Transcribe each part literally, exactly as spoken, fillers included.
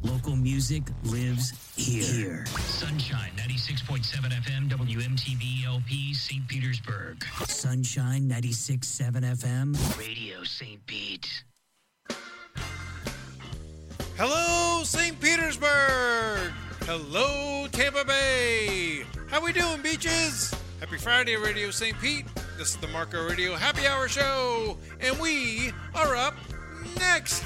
Local music lives here. Sunshine, ninety-six point seven F M, W M T V L P, Saint Petersburg. Sunshine, ninety-six point seven F M. Radio Saint Pete. Hello, Saint Petersburg. Hello, Tampa Bay. How we doing, beaches? Happy Friday, Radio Saint Pete. This is the Marco Radio Happy Hour Show, and we are up next.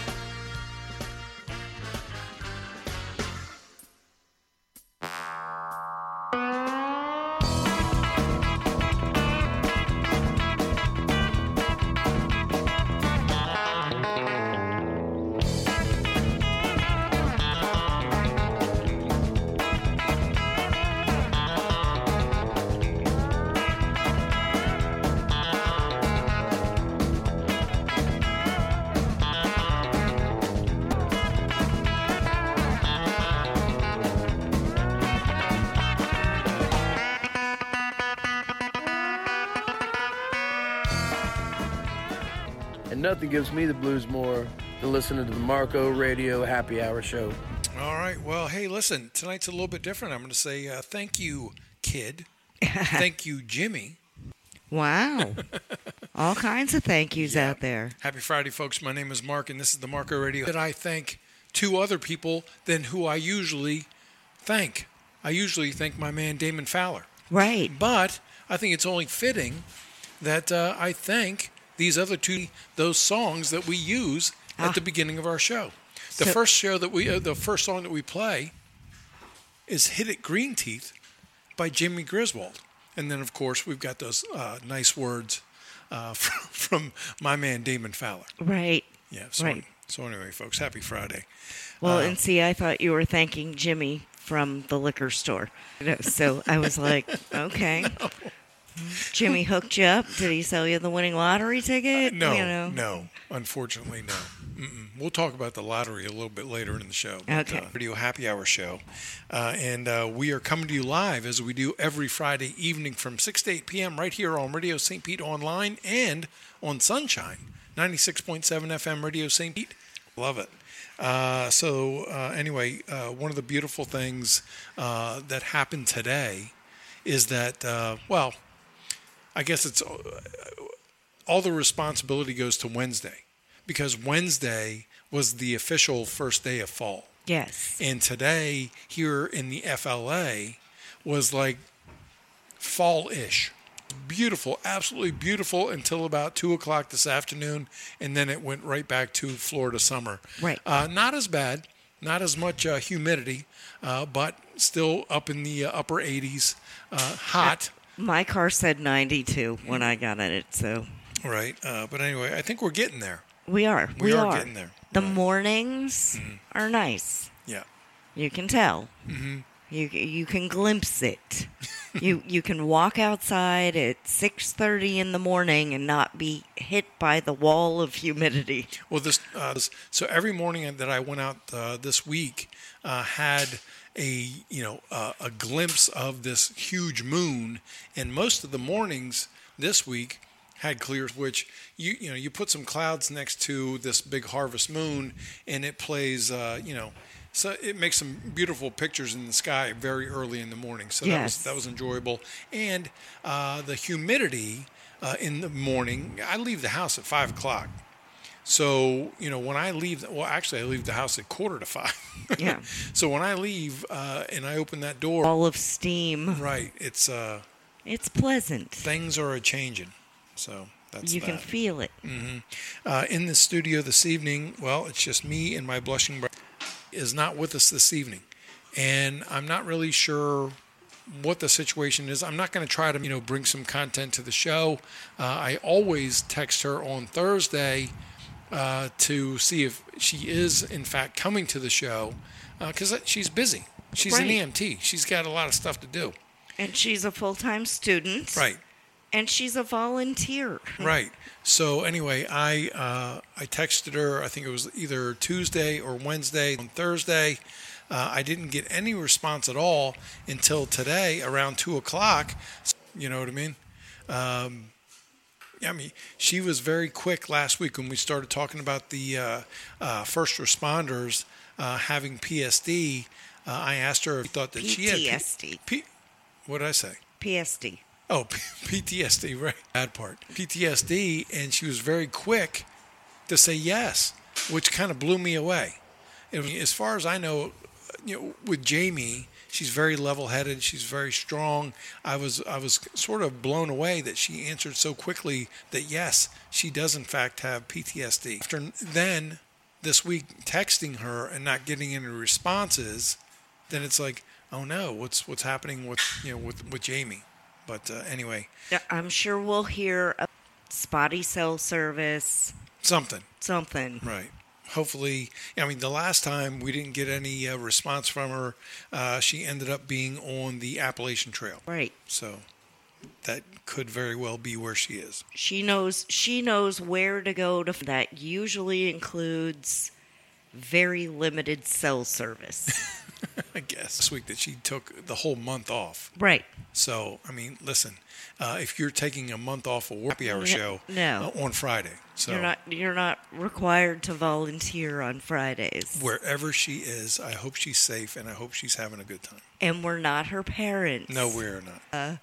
Nothing gives me the blues more than listening to the Marco Radio Happy Hour Show. All right. Well, hey, listen, tonight's a little bit different. I'm going to say uh, thank you, kid. Thank you, Jimmy. Wow. All kinds of thank yous Yeah. out there. Happy Friday, folks. My name is Mark, and this is the Marco Radio. That I thank two other people than who I usually thank. I usually thank my man, Damon Fowler. Right. But I think it's only fitting that uh, I thank these other two, those songs that we use at Ah. the beginning of our show. The So- first show that we, uh, the first song that we play is "Hit It, Green Teeth" by Jimmy Griswold, and then of course we've got those uh, nice words uh, from, from my man Damon Fowler. Right. Yeah. So, Right. so anyway, folks, happy Friday. Well, Uh, and see, I thought you were thanking Jimmy from the liquor store. You know, so I was like, okay. Jimmy hooked you up. Did he sell you the winning lottery ticket? No, You know? no. Unfortunately, no. Mm-mm. We'll talk about the lottery a little bit later in the show. But, Okay. Uh, Radio Happy Hour Show. Uh, and uh, we are coming to you live as we do every Friday evening from six to eight p.m. right here on Radio Saint Pete Online and on Sunshine, ninety-six point seven F M Radio Saint Pete. Love it. Uh, so uh, anyway, uh, one of the beautiful things uh, that happened today is that, uh, well, I guess it's all the responsibility goes to Wednesday, because Wednesday was the official first day of fall. Yes. And today here in the F L A was like fall-ish. Beautiful, absolutely beautiful until about two o'clock this afternoon, and then it went right back to Florida summer. Right. Uh, not as bad, not as much uh, humidity, uh, but still up in the uh, upper eighties, uh, hot. My car said ninety-two when I got in it, so Right. Uh, but anyway, I think we're getting there. we are. We, We, are, are. getting there. The Right. mornings are nice. Yeah. You can tell. Mm-hmm. You you can glimpse it. you you can walk outside at six thirty in the morning and not be hit by the wall of humidity. Well, this uh, this- so every morning that I went out uh, this week uh, had a you know uh, a glimpse of this huge moon, and most of the mornings this week had clear. Which you you know you put some clouds next to this big harvest moon, and it plays uh, you know. So it makes some beautiful pictures in the sky very early in the morning. So that Yes. was that was enjoyable, and uh, the humidity uh, in the morning. I leave the house at five o'clock. So, you know, when I leave, well, actually, I leave the house at quarter to five. Yeah. So when I leave uh, and I open that door, All of steam. right, it's uh, It's pleasant. things are a changing. So that's You that. can feel it. Uh, in the studio this evening, well, it's just me and my blushing brother is not with us this evening, and I'm not really sure what the situation is. I'm not going to try to, you know, bring some content to the show. Uh, I always text her on Thursday uh, to see if she is, in fact, coming to the show, because uh, she's busy. She's an Right. E M T. She's got a lot of stuff to do. And she's a full-time student. Right. And she's a volunteer. Right. So anyway, I uh, I texted her. I think it was either Tuesday or Wednesday. On Thursday, uh, I didn't get any response at all until today around two o'clock. You know what I mean? Um, I mean, she was very quick last week when we started talking about the uh, uh, first responders uh, having P S D. Uh, I asked her if she thought that she had P T S D. P- P- what did I say? P S D. Oh, P- PTSD, right. Bad part. P T S D, and she was very quick to say yes, which kind of blew me away. I mean, as far as I know, you know, with Jamie, she's very level-headed. She's very strong. I was I was sort of blown away that she answered so quickly that yes, she does in fact have P T S D. After then, this week, texting her and not getting any responses, then it's like, oh no, what's what's happening with you know with with Jamie? But uh, anyway, Yeah, I'm sure we'll hear a spotty cell service, something. something. Right. Hopefully, I mean, the last time we didn't get any uh, response from her, uh, she ended up being on the Appalachian Trail. Right. So that could very well be where she is. She knows she knows where to go to. That usually includes very limited cell service. I guess this week that she took the whole month off. Right. So, I mean, listen, uh, if you're taking a month off a happy hour show No. uh, on Friday, so You're not you're not required to volunteer on Fridays. wherever she is, I hope she's safe and I hope she's having a good time. And we're not her parents. No, we're not.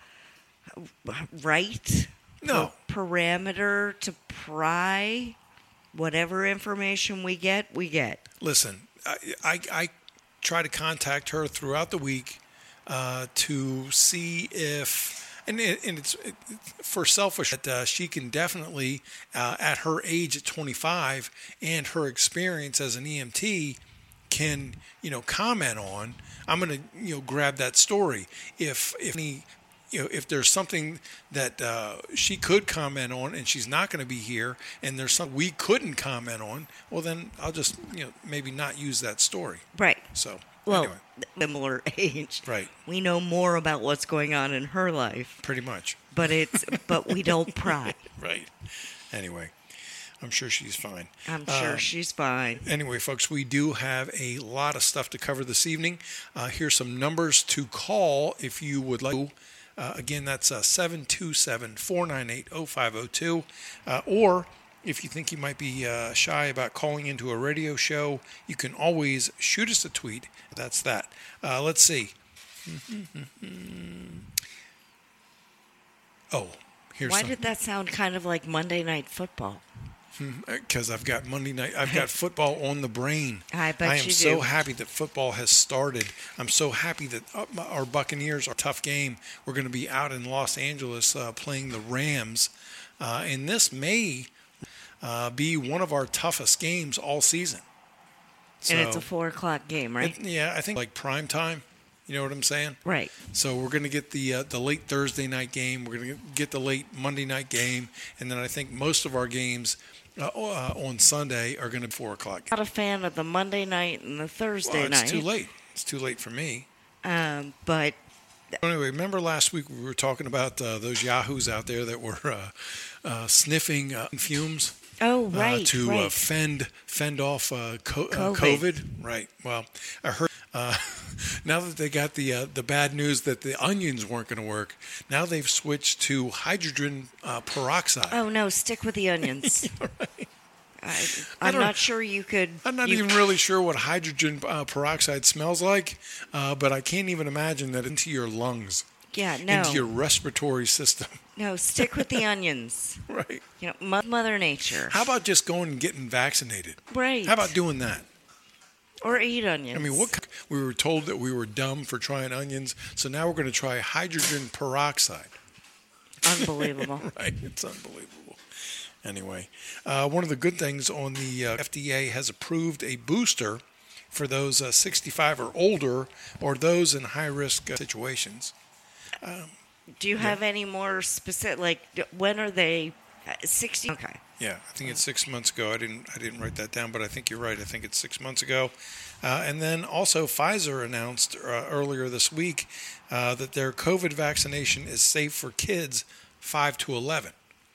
Right? No. Per- parameter to pry whatever information we get, we get. Listen, I, I, I try to contact her throughout the week uh, to see if, and, it, and it's it, for selfish, that uh, she can definitely, uh, at her age at twenty-five and her experience as an E M T, can, you know, comment on. I'm going to, you know, grab that story. If, if any, you know, if there's something that uh, she could comment on and she's not going to be here, and there's something we couldn't comment on, well, then I'll just, you know, maybe not use that story. Right. So, Well, anyway, similar age. right, We know more about what's going on in her life, pretty much. but it's but we don't pry. Right. Anyway, I'm sure she's fine. I'm sure Uh, she's fine. Anyway, folks, we do have a lot of stuff to cover this evening. Uh, here's some numbers to call if you would like to. Uh, again, that's uh, seven two seven, four nine eight, oh five oh two. Uh, or if you think you might be uh, shy about calling into a radio show, you can always shoot us a tweet. That's that. Uh, let's see. Oh, here's Why some. did that sound kind of like Monday Night Football? Because I've got Monday night, I've got football on the brain. I bet I am you so do. happy that football has started. I'm so happy that uh, our Buccaneers are a tough game. We're going to be out in Los Angeles uh, playing the Rams, uh, and this may uh, be one of our toughest games all season. And it's So, a four o'clock game, right? it- yeah, I think like prime time. You know what I'm saying? right. So we're going to get the uh, the late Thursday night game. We're going to get the late Monday night game, and then I think most of our games uh, uh, on Sunday are going to be four o'clock. Not a fan of the Monday night and the Thursday Well, it's night. too late. It's too late for me. Um, but Anyway, remember last week we were talking about uh, those yahoos out there that were uh, uh, sniffing uh, fumes oh, uh, right, to right. uh, fend fend off uh, co- uh, COVID. COVID. Right. Well, I heard uh, now that they got the uh, the bad news that the onions weren't going to work. Now they've switched to hydrogen uh, peroxide. oh no, stick with the onions. Right. I, I I'm don't- not sure you could. I'm not you- even really sure what hydrogen uh, peroxide smells like, uh, but I can't even imagine that into your lungs, Yeah, no, into your respiratory system. no. Stick with the onions. Right. You know, Mo- Mother Nature. How about just going and getting vaccinated? right? How about doing that? or eat onions? I mean, what k- we were told that we were dumb for trying onions, so now we're going to try hydrogen peroxide. Unbelievable. Right? It's unbelievable. Anyway, uh, one of the good things on the uh, F D A has approved a booster for those uh, sixty-five or older or those in high-risk uh, situations. Do you have any more specific? Like, d- when are they? uh, Sixty. Okay. Yeah, I think it's six months ago. I didn't I didn't write that down, but I think you're right. I think it's six months ago. Uh, and then also Pfizer announced uh, earlier this week uh, that their COVID vaccination is safe for kids five to eleven.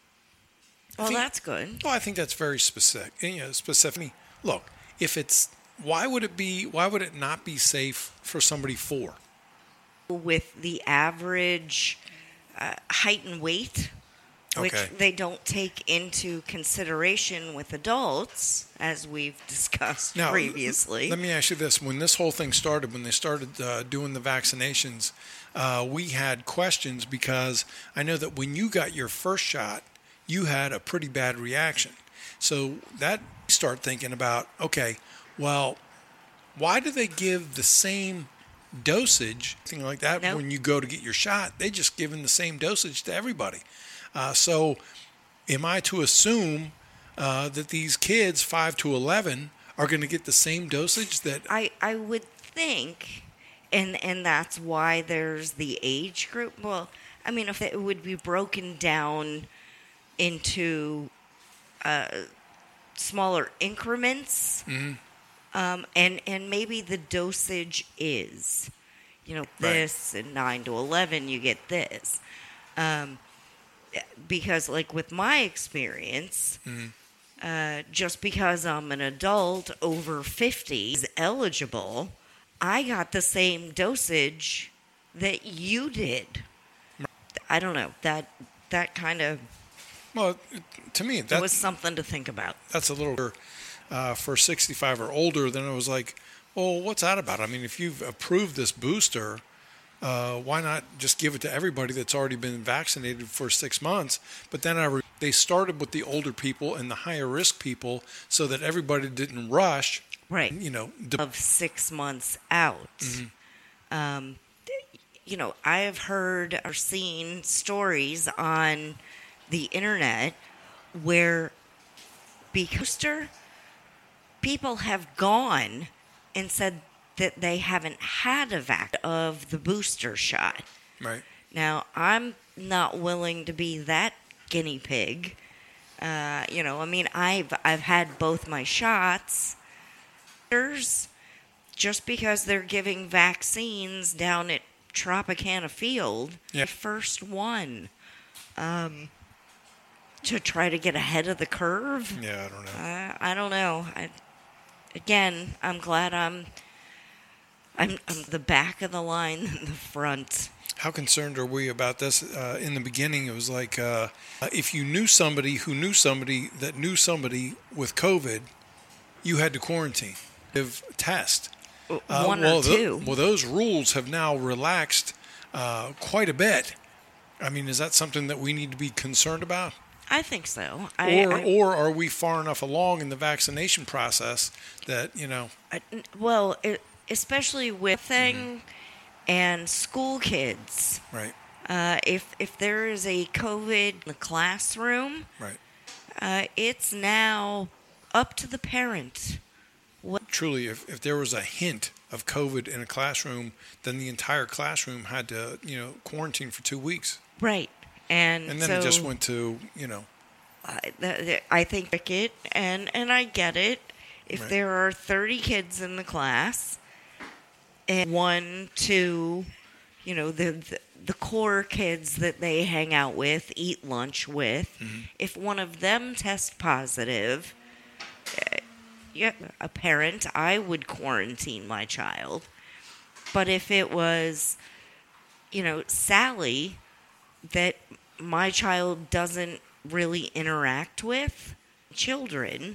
I Well, think- that's good. Well, I think that's very specific. You know, specific. I mean, look, if it's why would it be? Why would it not be safe for somebody four? With the average uh, height and weight which Okay. they don't take into consideration with adults, as we've discussed Now, previously. Let me ask you this. When this whole thing started, when they started uh, doing the vaccinations, uh, we had questions because I know that when you got your first shot, you had a pretty bad reaction. So that start thinking about, okay, well, why do they give the same dosage, thing like that, Nope. when you go to get your shot? They just giving the same dosage to everybody. Uh, so am I to assume uh, that these kids, five to eleven, are going to get the same dosage that... I, I would think, and and that's why there's the age group. Well, I mean, if it would be broken down into uh, smaller increments, Mhm. um, and and maybe the dosage is, you know, this and nine to eleven, you get this, um, because like with my experience. Mhm. Uh, just because I'm an adult over fifty is eligible, I got the same dosage that you did. I don't know. That that kind of Well, to me, that was something to think about. that's a little uh, for sixty-five or older. Then I was like, well, what's that about? I mean, if you've approved this booster, uh, why not just give it to everybody that's already been vaccinated for six months? But then I re- they started with the older people and the higher risk people so that everybody didn't rush. Right. You know, de- Of six months out. Um, you know, I have heard or seen stories on the internet where because people have gone and said that they haven't had a vac of the booster shot. right. Now, I'm not willing to be that guinea pig. Uh, you know, I mean, I've I've had both my shots. There's just because they're giving vaccines down at Tropicana Field, Yeah. the first one, um, to try to get ahead of the curve. Yeah, I don't know. Uh, I don't know. I, again, I'm glad I'm, I'm I'm the back of the line than the front. How concerned are we about this? Uh, in the beginning, it was like uh, if you knew somebody who knew somebody that knew somebody with COVID, you had to quarantine, give test. Uh, One well, or tho- two. well, those rules have now relaxed uh, quite a bit. I mean, is that something that we need to be concerned about? I think so. I, Or, I, or are we far enough along in the vaccination process that, you know, I- well, it, especially with thing and school kids. right, Uh, if if there is a COVID in the classroom, right. uh, it's now up to the parent. What Truly, if, if there was a hint of COVID in a classroom, then the entire classroom had to, you know, quarantine for two weeks. right? And, And then so it just went to, you know, I, th- th- I think it, and and I get it. If Right. there are thirty kids in the class, and one, two, you know, the, the the core kids that they hang out with, eat lunch with, Mm-hmm. if one of them tests positive, uh, yeah, a parent, I would quarantine my child. But if it was, you know, Sally, that my child doesn't really interact with children,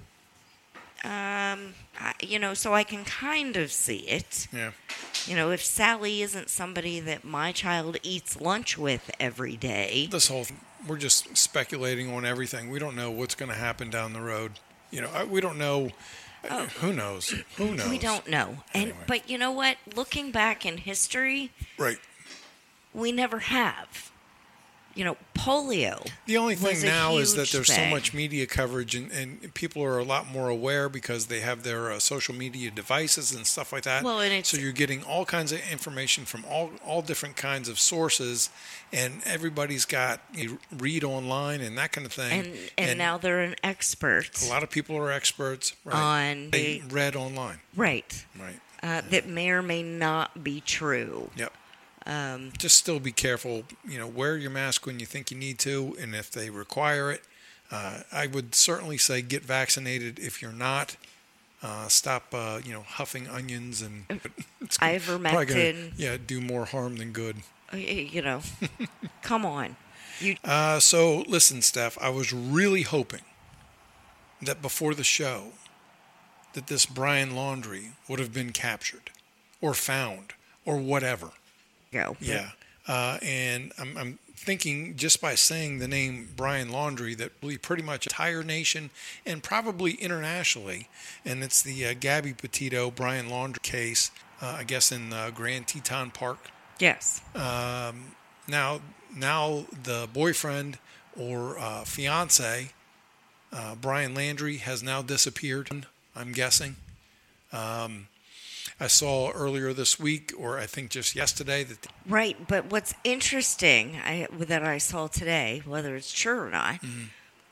um, I, you know, so I can kind of see it. yeah. You know, if Sally isn't somebody that my child eats lunch with every day, This whole, we're just speculating on everything. We don't know what's going to happen down the road. You know, I- we don't know. Oh. Who knows? Who knows? we don't know. And Anyway. but you know what? Looking back in history, Right. we never have. You know, polio. The only thing was a now is that huge there's so thing. much media coverage, and, and people are a lot more aware because they have their uh, social media devices and stuff like that. Well, and it's- so you're getting all kinds of information from all all different kinds of sources, and everybody's got you read online and that kind of thing. And and, now they're an expert a lot of people are experts right? on they the, read online, right right? uh, that may or may not be true. Yep. Um, Just still be careful. You know, wear your mask when you think you need to, and if they require it, uh, I would certainly say get vaccinated. If you're not, uh, stop. Uh, you know, huffing onions and it's probably gonna, Ivermectin. yeah, do more harm than good. Uh, y- You know, come on. You- Uh, so listen, Steph, I was really hoping that before the show that this Brian Laundrie would have been captured or found or whatever. Go. Yeah. Uh, and I'm, I'm thinking just by saying the name Brian Laundrie that we pretty much entire nation and probably internationally, and it's the uh, Gabby Petito Brian Laundrie case, uh, I guess in uh, Grand Teton Park. Yes. Um, now, now the boyfriend or uh, fiance, uh, Brian Laundrie, has now disappeared, I'm guessing. Um, I saw earlier this week, or I think just yesterday, that the, Right, but what's interesting I, that I saw today, whether it's true or not, mm-hmm.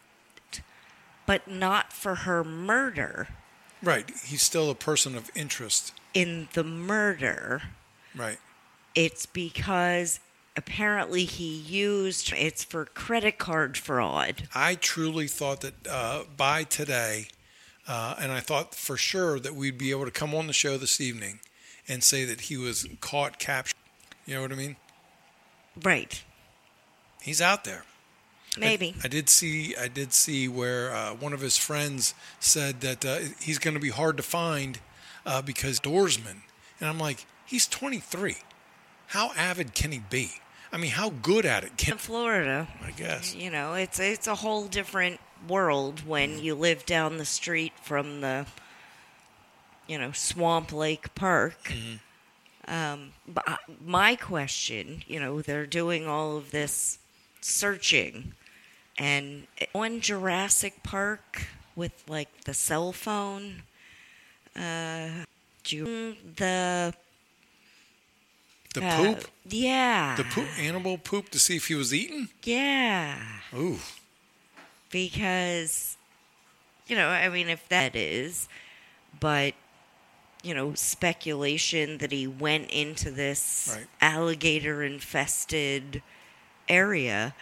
but not for her murder. right, he's still a person of interest. In the murder, Right. it's because apparently he used it's for credit card fraud. I truly thought that uh, by today, uh, and I thought for sure that we'd be able to come on the show this evening and say that he was caught, captured. You know what I mean? Right. He's out there. Maybe. I, I did see. I did see where uh, one of his friends said that uh, he's going to be hard to find uh, because doorsman, and I'm like, he's twenty-three. How avid can he be? I mean, how good at it can? In Florida, I guess. you know, it's it's a whole different world when you live down the street from the, you know, Swamp Lake Park. Mm-hmm. Um, but I- my question, you know, they're doing all of this searching, and on Jurassic Park with like the cell phone, uh, do you, the The uh, poop, yeah, the poop, animal poop to see if he was eaten. yeah. Ooh, Because, you know, I mean, if that is, but, you know, speculation that he went into this Right. alligator infested area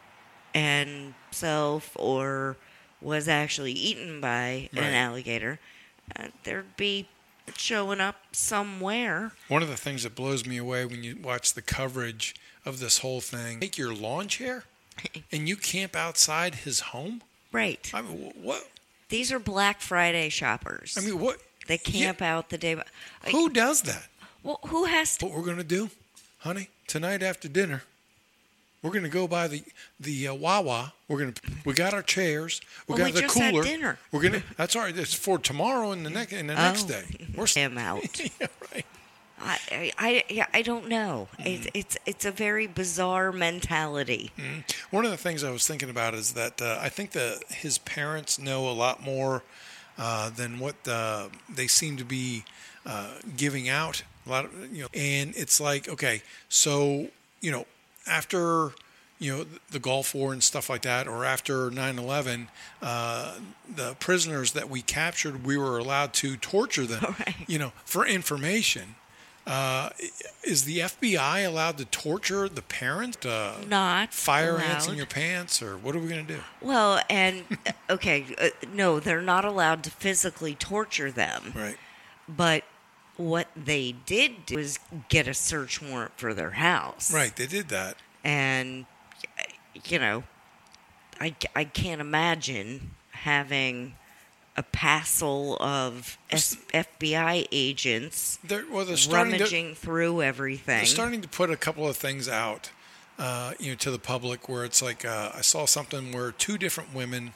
and self or was actually eaten by Right. an alligator, uh, there'd be showing up somewhere. one of the things that blows me away when you watch the coverage of this whole thing, take your lawn chair and you camp outside his home. Right. I mean, wh- what? These are Black Friday shoppers. I mean, what? They camp out the day. Like, Who does that? Well, who has to? What we're going to do, honey, tonight after dinner, we're going to go by the the uh, Wawa. We're going to we got our chairs. We Well, got we the just had cooler. dinner. We're going to. That's all right. It's for tomorrow and the next and the next Oh. day. We're Him out. yeah, right. I, I, I, yeah, I don't know. It's, it's, it's a very bizarre mentality. One of the things I was thinking about is that uh, I think that his parents know a lot more uh, than what uh, they seem to be uh, giving out. A lot of you know, and it's like, okay, so you know, after you know the Gulf War and stuff like that, or after nine eleven, uh, the prisoners that we captured, we were allowed to torture them, Right. you know, for information. Uh, is the F B I allowed to torture the parent? Uh, Not fire ants in allowed. your pants, or what are we going to do? Well, and uh, okay, uh, no, they're not allowed to physically torture them. Right. But what they did do was get a search warrant for their house. Right. They did that. And, uh, you know, I, I can't imagine having a passel of S- F B I agents They're, well, they're starting to, rummaging through everything. they're starting to put a couple of things out, uh, you know, to the public where it's like uh, I saw something where two different women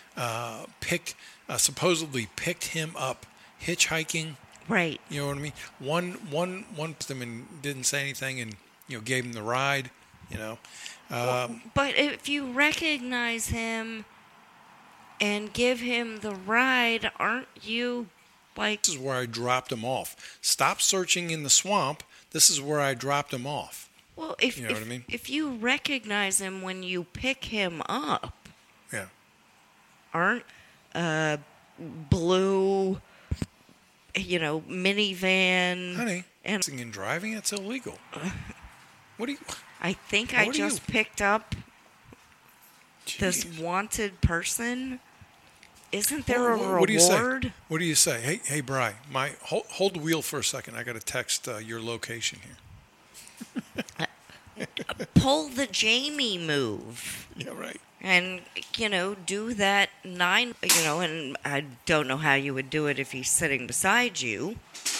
uh, picked, uh, supposedly picked him up hitchhiking. Right. You know what I mean? One, one, one put them and didn't say anything, and you know, gave him the ride. You know, um, But if you recognize him and give him the ride, aren't you like... this is where I dropped him off. Stop searching in the swamp. This is where I dropped him off. Well, if, You know if, what I mean? if you recognize him when you pick him up, Yeah. aren't uh, blue, you know, minivan... Honey, and and driving, it's illegal. What do you? I think I What are you- just picked up this Jeez. wanted person. Isn't there a What- reward? what do you say? What do you say? Hey, hey, Bri, my hold, hold the wheel for a second. I got to text uh, your location here. pull the Jamie move. Yeah, right. And, you know, do that nine, you know, and I don't know how you would do it if he's sitting beside you.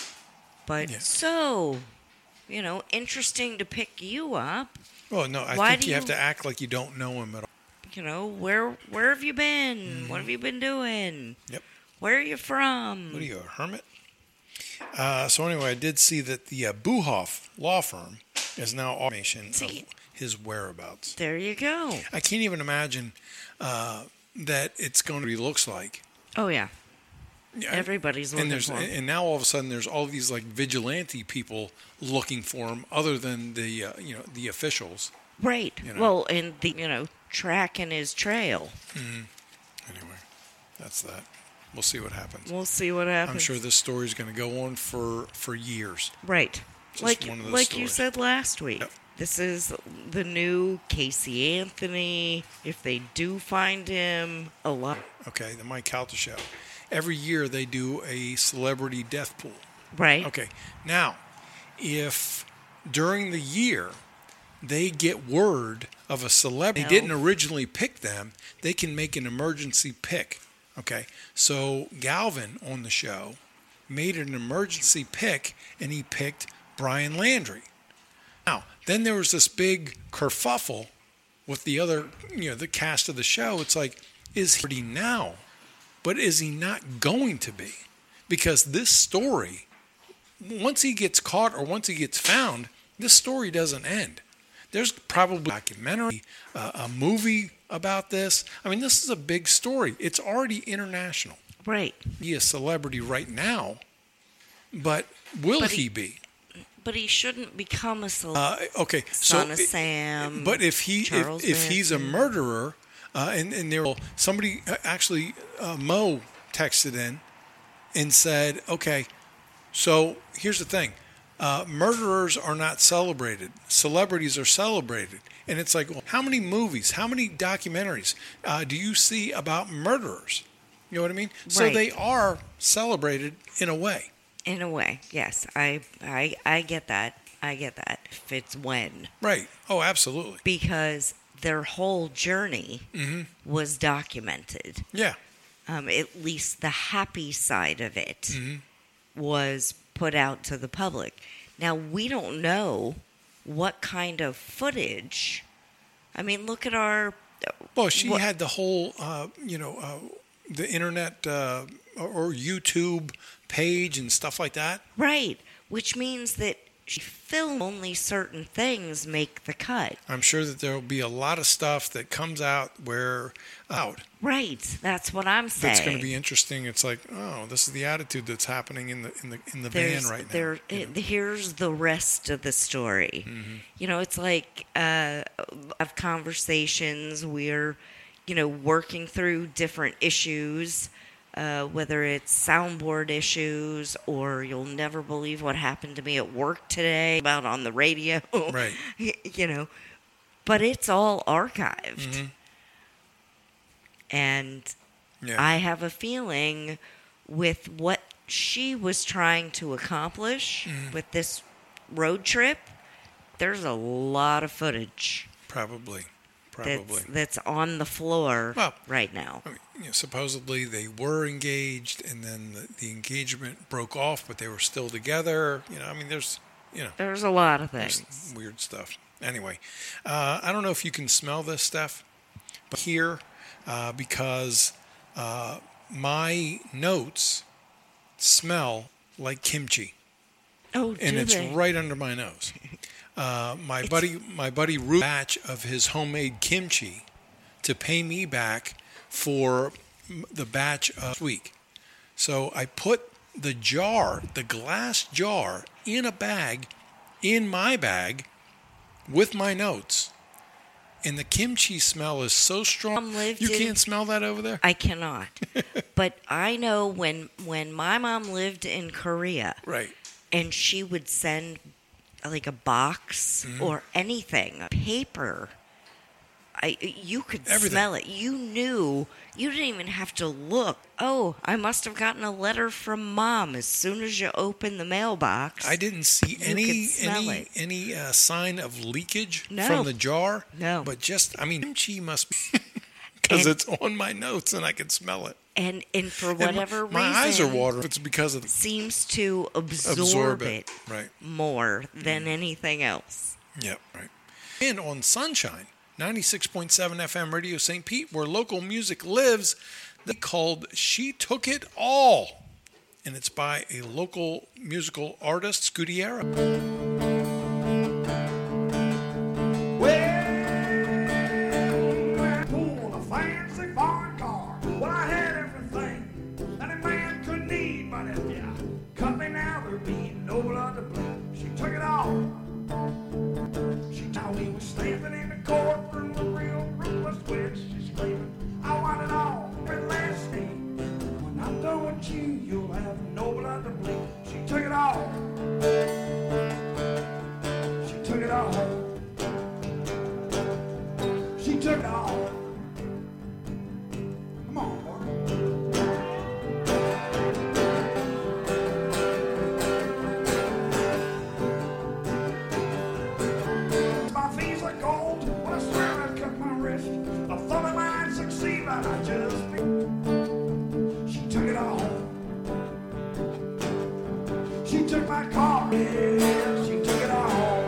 But Yeah. so, you know, interesting to pick you up. Well, no, I Why think do you have you- to act like you don't know him at all. You know, where where have you been? What have you been doing? Yep. Where are you from? What are you, a hermit? Uh, so anyway, I did see that the uh, Buhoff law firm is now automation See. of his whereabouts. There you go. I can't even imagine uh, that it's going to be looks like. Oh, yeah. Yeah, Everybody's and looking there's for him. and now all of a sudden there's all these like vigilante people looking for him, other than the uh, you know the officials. Right. you know. Well, and the, you know, tracking his trail. Anyway, that's that. We'll see what happens. We'll see what happens. I'm sure this story is going to go on for for years. Right. Just like one of those like you stories. said last week. Yep. This is the new Casey Anthony. If they do find him, a lot. Okay, the Mike Calta show. Every year they do a celebrity death pool. Right. Okay, now if during the year they get word of a celebrity, No. they didn't originally pick them, they can make an emergency pick. Okay, so Galvin on the show made an emergency pick, and he picked Brian Landry. Now, then there was this big kerfuffle with the other, you know, the cast of the show. It's like, is he now? But is he not going to be? Because this story, once he gets caught or once he gets found, this story doesn't end. There's probably a documentary, uh, a movie about this. I mean, this is a big story. It's already international. Right. He is a celebrity right now, but will But he, he- be? But he shouldn't become a celebrity. Uh, okay, Son so of Sam, But if he, if, Charles if he's a Manson. murderer, uh, and and there, somebody uh, actually uh, Mo texted in and said, okay, so here's the thing: uh, murderers are not celebrated; celebrities are celebrated. And it's like, well, how many movies, how many documentaries uh, do you see about murderers? You know what I mean? So Right. they are celebrated in a way. In a way, yes. I, I, I get that. I get that. If it's when. Right. Oh, absolutely. Because their whole journey Mm-hmm. was documented. Yeah. Um, at least the happy side of it Mm-hmm. was put out to the public. Now, we don't know what kind of footage. I mean, look at our. Well, she what- had the whole, uh, you know, uh, the internet uh, or, or YouTube page and stuff like that. Right, which means that she filmed only certain things make the cut. I'm sure that there will be a lot of stuff that comes out where out. Right, that's what I'm saying. That's going to be interesting. It's like, oh, this is the attitude that's happening in the in the in the There's, van right now. there, you know? it- here's the rest of the story. Mm-hmm. You know, it's like uh, of conversations. We're, you know, working through different issues, uh, whether it's soundboard issues or you'll never believe what happened to me at work today about on the radio. Right. You know, but it's all archived. Mm-hmm. And Yeah. I have a feeling with what she was trying to accomplish Mm-hmm. with this road trip, there's a lot of footage Probably. that's, Probably. that's on the floor Well, right now. I mean, you know, supposedly they were engaged, and then the, the engagement broke off, but they were still together. You know, I mean, there's, you know, There's a lot of there's things. weird stuff. Anyway, uh, I don't know if you can smell this stuff, but here, uh, because uh, my notes smell like kimchi, Oh, and do it's they? right under my nose. Uh, my buddy, my buddy, Ru batch of his homemade kimchi to pay me back for m- the batch of week. So I put the jar, the glass jar, in a bag, in my bag, with my notes. And the kimchi smell is so strong. Mom lived You in- can't smell that over there? I cannot. But I know when when my mom lived in Korea Right. and she would send like a box Mm-hmm. or anything, paper. I, you could Everything. smell it. You knew. You didn't even have to look. Oh, I must have gotten a letter from Mom. As soon as you open the mailbox, I didn't see You any could smell any it. any uh, sign of leakage No. from the jar. No. But just, I mean, kimchi must be because And- it's on my notes and I can smell it. and and for And my- whatever my, reason, eyes are watering. It's because of the seems to absorb, absorb it, it. Right. more than anything else. Yep. Right. And on Sunshine, ninety-six point seven F M Radio Saint Pete, where local music lives, they called "She Took It All," and it's by a local musical artist, Scudiera. Well, pulled a fancy foreign car. Well, I had everything that a man could need, but if you cut me now, there'd be no blood to bleed. She took it all. She told me we was standing in the courtroom, the real room was twitch. She's screaming, I want it all, every last thing. When I'm done with you, you'll have no blood to bleed. She took it all. She took it all. She took it all. Come on, boy. My feet are gold. When I swear I'd cut my wrist, I thought I might succeed, but I just she took it all. She took my car. Yeah, she took it all.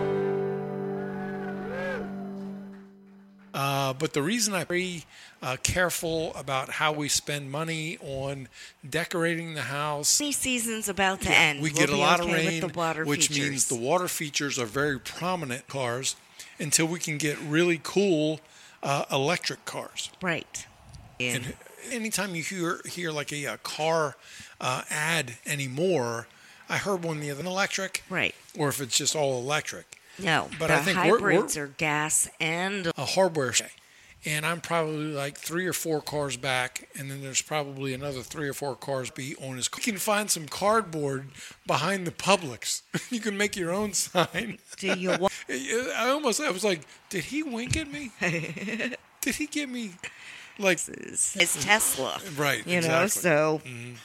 Uh, but the reason I'm very uh, careful about how we spend money on decorating the house, Rainy season's about to end. we We'll get a be lot okay of with rain, the water which features. means the water features are very prominent cars until we can get really cool uh, electric cars. right. Yeah. And anytime you hear hear like a, a car uh, ad anymore, I heard one the other electric, Right. or if it's just all electric. No, But the I think we're- hybrids we're- are gas and A hardware store. And I'm probably like three or four cars back, and then there's probably another three or four cars be on his car. You can find some cardboard behind the Publix. You can make your own sign. do you want I almost, I was like, did he wink at me? Did he give me, like, it's Tesla? right, You know, exactly. so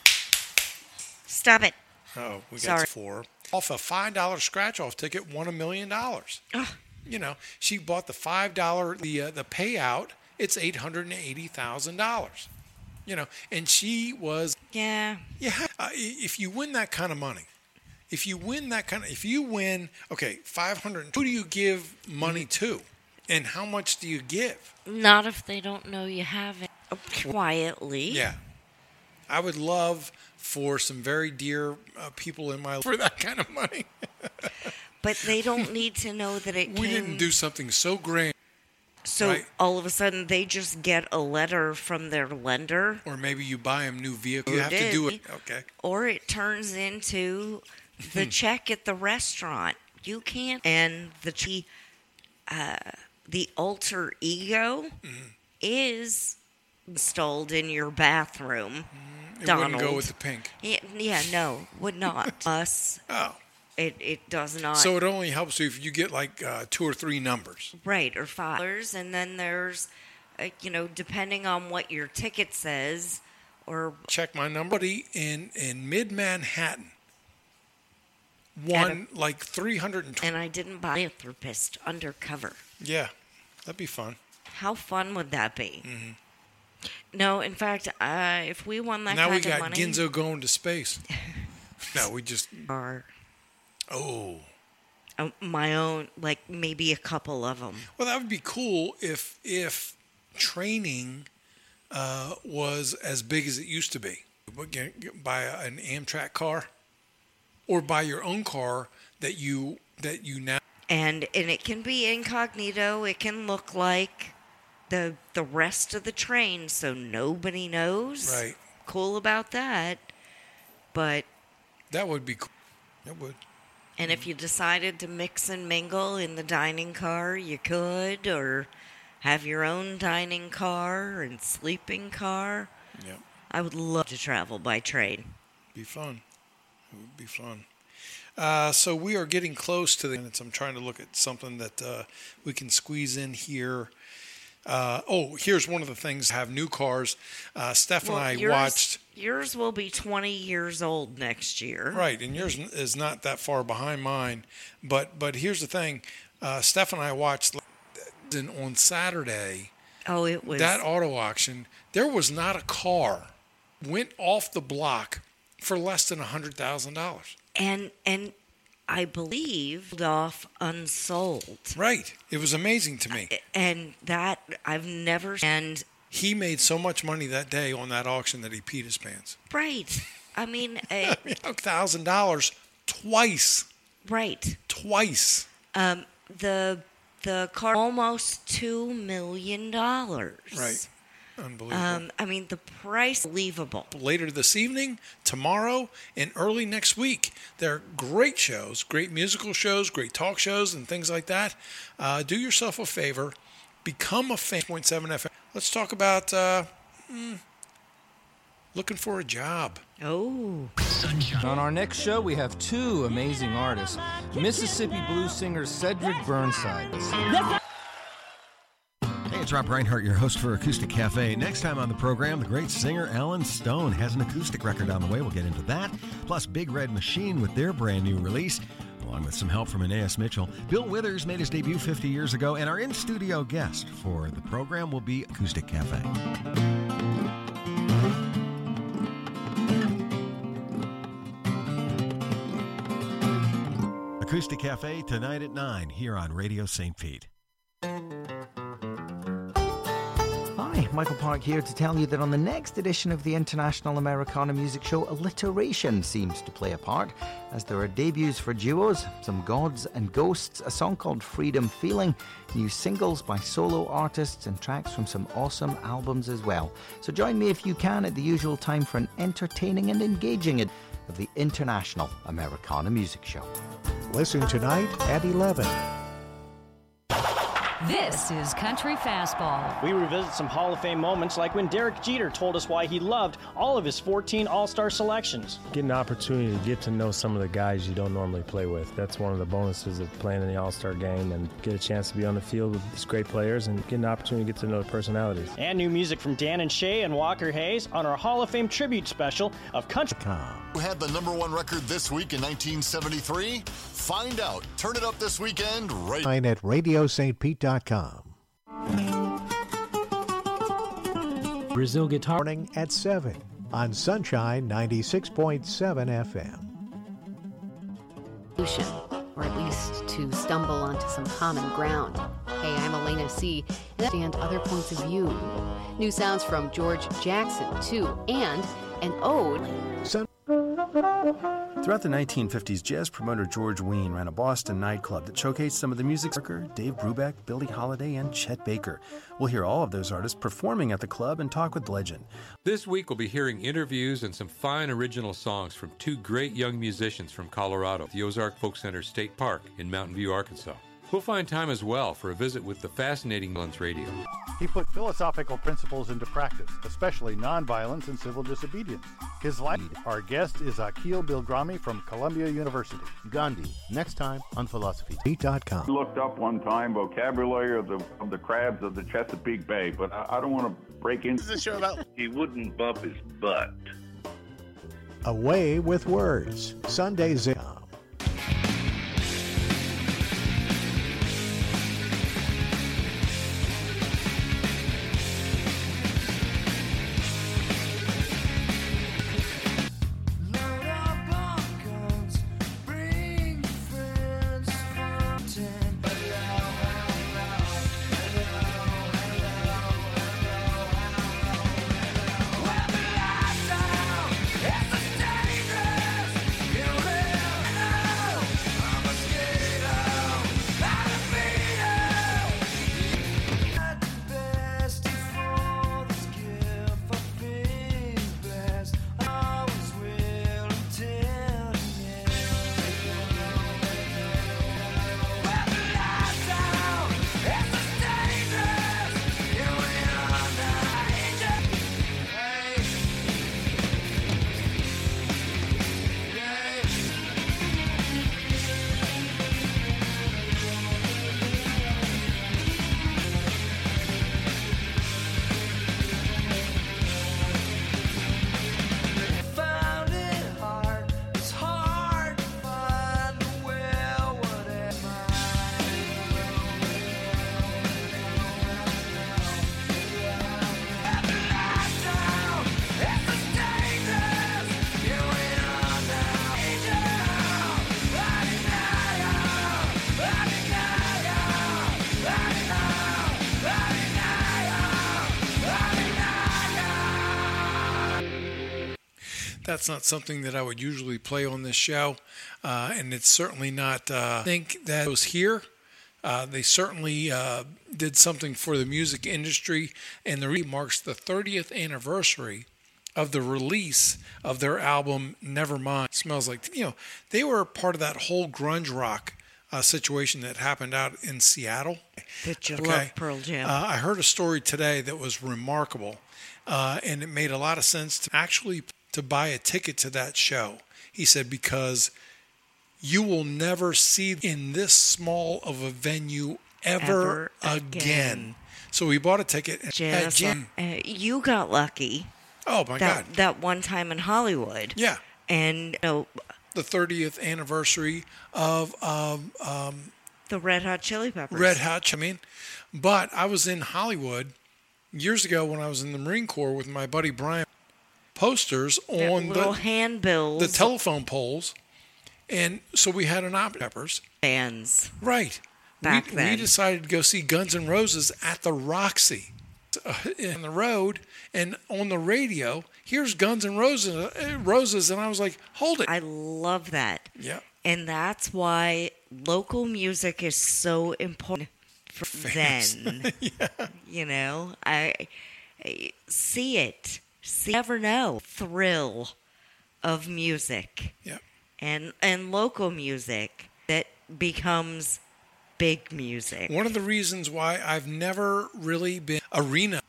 stop it. Oh, we got Sorry. four. Off a five dollar scratch-off ticket, won a million dollars. You know, she bought the five dollar the uh, the payout. It's eight hundred and eighty thousand dollars. You know, and she was Yeah. yeah. Uh, if you win that kind of money, if you win that kind of, if you win, okay, five hundred. Who do you give money to, and how much do you give? Not if they don't know you have it. Quietly. Yeah, I would love for some very dear uh, people in my life for that kind of money. But they don't need to know that it We came. didn't do something so grand. So right. all of a sudden they just get a letter from their lender, Or maybe you buy them new vehicle. You Or have to did. do it. Okay. or it turns into the check at the restaurant. You can't. And the ch- uh, the alter ego Mm-hmm. is installed in your bathroom. It Donald. wouldn't go with the pink. Yeah, yeah, no, would not. Us, Oh. it it does not. So it only helps you if you get like uh, two or three numbers. Right, or five dollars, and then there's, uh, you know, depending on what your ticket says, or Check my number. Buddy in, in mid Manhattan won like three hundred twenty. and I didn't buy a therapist undercover. Yeah. That'd be fun. How fun would that be? No, in fact, uh, if we won that now kind we of got money, Ginzo going to space. No, we just. or Oh. uh, my own, like maybe a couple of them. Well, that would be cool if if training uh, was as big as it used to be. But get- get- Buy a- an Amtrak car, or buy your own car that you that you now. And and it can be incognito. It can look like the the rest of the train, so nobody knows. Right. Cool about that. But That would be cool. It would. and if you decided to mix and mingle in the dining car, you could, or have your own dining car and sleeping car. Yeah. I would love to travel by train. Be fun. It would be fun. Uh, so we are getting close to the minutes. I'm trying to look at something that uh, we can squeeze in here. Uh, oh, here's one of the things. Have new cars. Uh, Steph Well, and I yours, watched. Yours will be twenty years old next year. Right, and yours is not that far behind mine. But but here's the thing. Uh, Steph and I watched on Saturday. Oh, it was that auto auction. There was not a car went off the block for less than a hundred thousand dollars. And and I believe off unsold. Right. It was amazing to me. And that I've never and he made so much money that day on that auction that he peed his pants. Right. I mean, a thousand dollars twice. Right. Twice. Um, the the car almost two million dollars. Right. Unbelievable. Um, I mean, the price unbelievable. Later this evening, tomorrow, and early next week. They're great shows, great musical shows, great talk shows, and things like that. Uh, do yourself a favor. Become a fan. point seven F M. Let's talk about uh, mm, looking for a job. Oh. Sunshine. On our next show, we have two amazing artists. Mississippi blues singer Cedric Burnside. Hey, it's Rob Reinhardt, your host for Acoustic Cafe. Next time on the program, the great singer Alan Stone has an acoustic record on the way. We'll get into that. Plus, Big Red Machine with their brand new release, along with some help from Aeneas Mitchell. Bill Withers made his debut fifty years ago, and our in-studio guest for the program will be Acoustic Cafe. Acoustic Cafe tonight at nine here on Radio Saint Pete. Hi, Michael Park here to tell you that on the next edition of the International Americana Music Show, alliteration seems to play a part, as there are debuts for duos, some gods and ghosts, a song called Freedom Feeling, new singles by solo artists, and tracks from some awesome albums as well. So join me if you can at the usual time for an entertaining and engaging edition of the International Americana Music Show. Listen tonight at eleven. This is Country Fastball. We revisit some Hall of Fame moments, like when Derek Jeter told us why he loved all of his fourteen All-Star selections. Get an opportunity to get to know some of the guys you don't normally play with. That's one of the bonuses of playing in the All-Star game, and get a chance to be on the field with these great players and get an opportunity to get to know the personalities. And new music from Dan and Shay and Walker Hayes on our Hall of Fame tribute special of Country. Who had the number one record this week in nineteen seventy-three? Find out. Turn it up this weekend right at radio st pete dot com. Brazil Guitar Morning at seven on Sunshine ninety-six point seven F M. Or at least to stumble onto some common ground. Hey, I'm Elena C. and other points of view. New sounds from George Jackson, too, and an ode. Sun- Throughout the nineteen fifties, jazz promoter George Wein ran a Boston nightclub that showcased some of the music worker Dave Brubeck, Billie Holiday, and Chet Baker. We'll hear all of those artists performing at the club and talk with legend. This week we'll be hearing interviews and some fine original songs from two great young musicians from Colorado, the Ozark Folk Center State Park in Mountain View, Arkansas. We'll find time as well for a visit with the fascinating Mullins Radio. He put philosophical principles into practice, especially nonviolence and civil disobedience. His life. Our guest is Akil Bilgrami from Columbia University. Gandhi, next time on Philosophy. Pete dot com. Looked up one time vocabulary of the of the crabs of the Chesapeake Bay, but I, I don't want to break into the show about. He wouldn't bump his butt. Away with Words, Sundays at That's not something that I would usually play on this show, uh, and it's certainly not. Uh, I think that was here. Uh, they certainly uh, did something for the music industry, and the re marks the thirtieth anniversary of the release of their album Nevermind. Smells Like, you know, they were part of that whole grunge rock uh, situation that happened out in Seattle. That just Okay. love Pearl Jam. Uh, I heard a story today that was remarkable, uh, and it made a lot of sense to actually to buy a ticket to that show. He said, because you will never see in this small of a venue ever, Ever again. again. So we bought a ticket. At Janice, Jam. uh, you got lucky. Oh, my that, God. That one time in Hollywood. Yeah. And you know, The thirtieth anniversary of um, um, the Red Hot Chili Peppers. Red Hot, I mean. But I was in Hollywood years ago when I was in the Marine Corps with my buddy Brian. Posters That on little the handbills. the telephone poles, and so we had an opera peppers Bands. right. Back we, then. we decided to go see Guns N' Roses at the Roxy, uh, in the road, and on the radio. Here's Guns N' Roses, uh, Roses, and I was like, hold it. I love that. Yeah. And that's why local music is so important for Fans. then. Yeah. You know, I, I see it. See, never know. Thrill of music. Yep. And and local music that becomes big music. One of the reasons why I've never really been arena.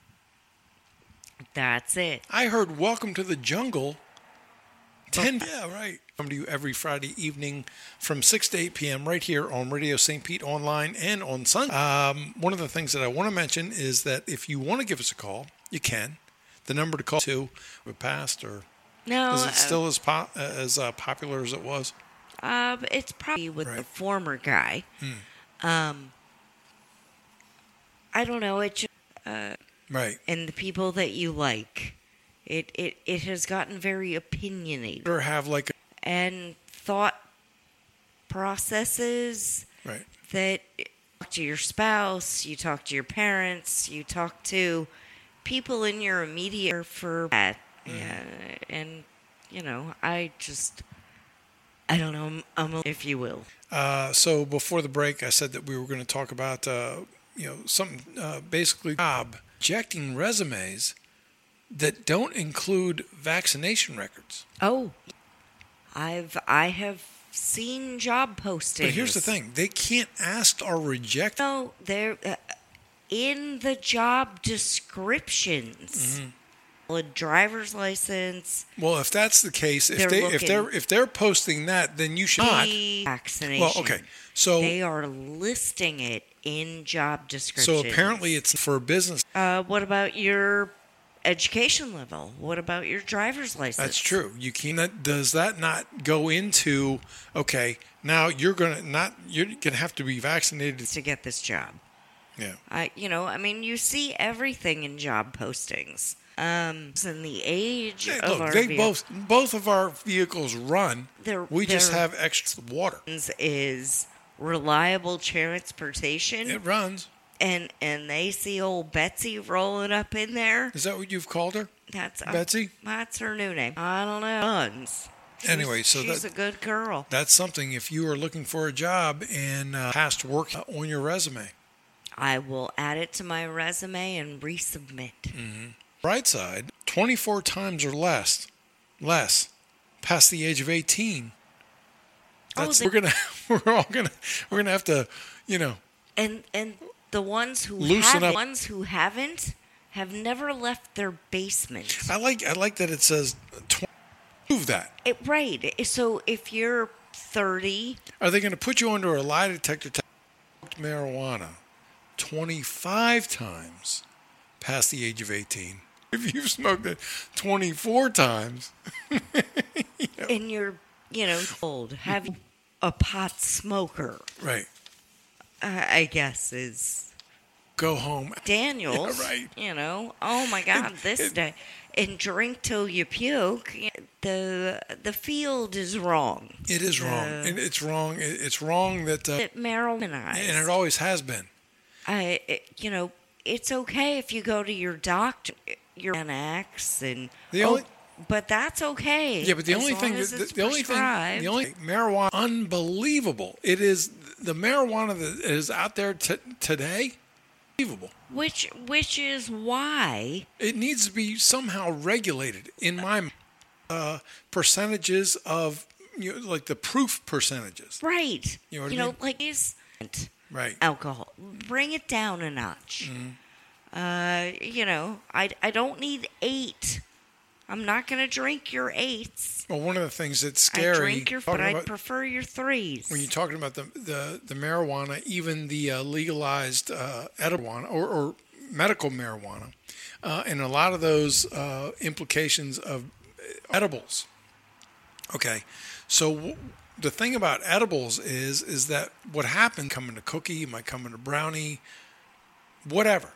That's it. I heard "Welcome to the Jungle." Ten, yeah, right. Come to you every Friday evening from six to eight p.m. right here on Radio Saint Pete online and on Sunday. Um, one of the things that I want to mention is that if you want to give us a call, you can. The number to call to with past or No, is uh, it still as pop, uh, as uh, popular as it was? Uh, it's probably with the former guy. Hmm. Um, I don't know. It just, uh, Right. and the people that you like, it it it has gotten very opinionated Or have like a, and thought processes right. that you talk to your spouse, you talk to your parents, you talk to people in your immediate for that, yeah, and you know, I just. I don't know, I'm, I'm a, if you will. Uh, so before the break, I said that we were going to talk about, uh, you know, something uh, basically job rejecting resumes that don't include vaccination records. Oh, I've I have seen job postings. But here's the thing: they can't ask or reject. No, they're uh, in the job descriptions. Mm-hmm. A driver's license. Well, if that's the case, if They're they if looking- they're if they're posting that, then you should not. Vaccination. Well, okay, so they are listing it in job descriptions. so apparently it's for business. Uh, what about your education level? What about your driver's license? That's true. You can. Does that not go into okay? Now you're gonna not. You're gonna have to be vaccinated to get this job. Yeah. I, you know, I mean, you see everything in job postings. Um, in the age Hey, of look, our they vehi- both both of our vehicles run. They're- we just they're- have extra water. is reliable transportation. It runs. And and they see old Betsy rolling up in there. Is that what you've called her? That's uh, Betsy? That's her new name. I don't know. Runs. She's- Anyway, so she's that- a good girl. That's something. If you are looking for a job and uh, past work on your resume, I will add it to my resume and resubmit. Mm-hmm. Bright side, twenty-four times or less, less, past the age of eighteen. That's Oh, we're gonna we're all gonna we're gonna have to, you know, And and the ones who Loosen haven't, up. ones who haven't have never left their basement. I like I like that it says tw- prove that. It, right. So if you're thirty, Are they going to put you under a lie detector test? Marijuana twenty-five times past the age of eighteen. If you've smoked it twenty-four times, and you're, you know, old, have a pot smoker, right? uh, I guess is Go home. Daniels. Yeah, right. You know, oh my God, this day, and drink till you puke. The the field is wrong. It is wrong. Uh, And it's wrong. It- It's wrong that, uh, It marijuanized. and it always has been. I, it, you know, it's okay if you go to your doctor, your Xanax, and The oh, only but that's okay. Yeah, but the as only long thing, as the, it's the only thing, prescribed. the only marijuana, unbelievable. It is the marijuana that is out there t- today. Unbelievable. Which, which is why it needs to be somehow regulated. In my uh, percentages of, you know, like the proof percentages. Right. You know what you I know, mean? like is right. alcohol. Bring it down a notch. Mm-hmm. Uh, you know, I, I don't need eight. I'm not going to drink your eights. Well, one of the things that's scary. I drink your, but I about, prefer your threes. When you're talking about the the, the marijuana, even the uh, legalized uh, edible marijuana or, or medical marijuana, uh, and a lot of those uh, implications of edibles. Okay, so w- the thing about edibles is is that what happened, come in a cookie, it might come in a brownie, whatever.